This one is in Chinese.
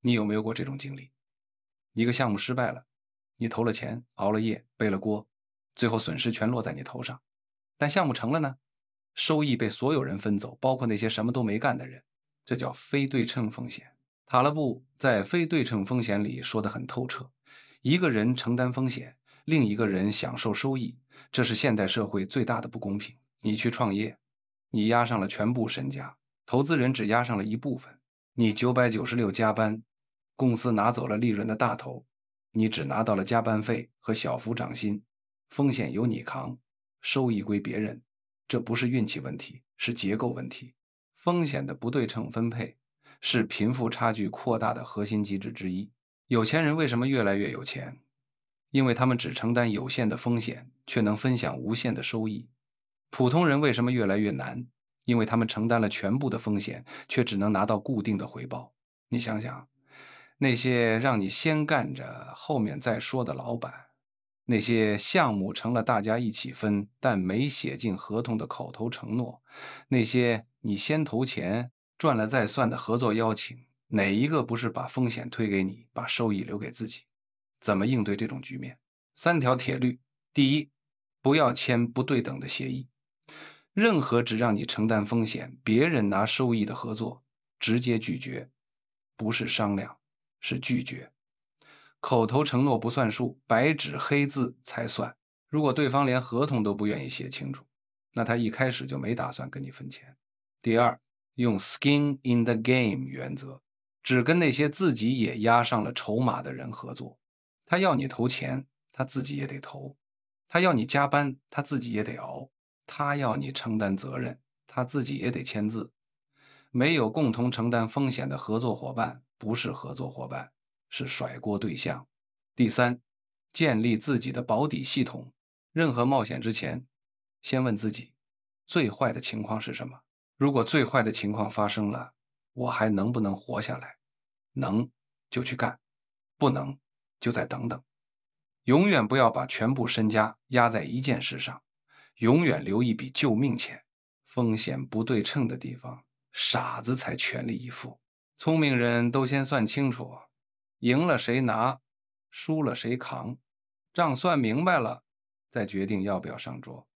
你有没有过这种经历？一个项目失败了，你投了钱，熬了夜，背了锅，最后损失全落在你头上。但项目成了呢，收益被所有人分走，包括那些什么都没干的人，这叫非对称风险。塔勒布在非对称风险里说得很透彻：一个人承担风险，另一个人享受收益，这是现代社会最大的不公平。你去创业，你押上了全部身家，投资人只押上了一部分，你996加班，公司拿走了利润的大头，你只拿到了加班费和小幅涨薪，风险由你扛，收益归别人。这不是运气问题，是结构问题。风险的不对称分配是贫富差距扩大的核心机制之一。有钱人为什么越来越有钱？因为他们只承担有限的风险，却能分享无限的收益。普通人为什么越来越难？因为他们承担了全部的风险，却只能拿到固定的回报。你想想，那些让你先干着后面再说的老板，那些项目成了大家一起分，但没写进合同的口头承诺，那些你先投钱赚了再算的合作邀请，哪一个不是把风险推给你，把收益留给自己？怎么应对这种局面？3条铁律：第一，不要签不对等的协议。任何只让你承担风险，别人拿收益的合作，直接拒绝，不是商量，是拒绝。口头承诺不算数，白纸黑字才算。如果对方连合同都不愿意写清楚，那他一开始就没打算跟你分钱。第二，用 skin in the game 原则，只跟那些自己也押上了筹码的人合作。他要你投钱，他自己也得投；他要你加班，他自己也得熬；他要你承担责任，他自己也得签字。没有共同承担风险的合作伙伴，不是合作伙伴，是甩锅对象。第三，建立自己的保底系统。任何冒险之前，先问自己，最坏的情况是什么？如果最坏的情况发生了，我还能不能活下来？能就去干，不能就再等等。永远不要把全部身家压在一件事上，永远留一笔救命钱。风险不对称的地方，傻子才全力以赴。聪明人都先算清楚，赢了谁拿，输了谁扛，账算明白了，再决定要不要上桌。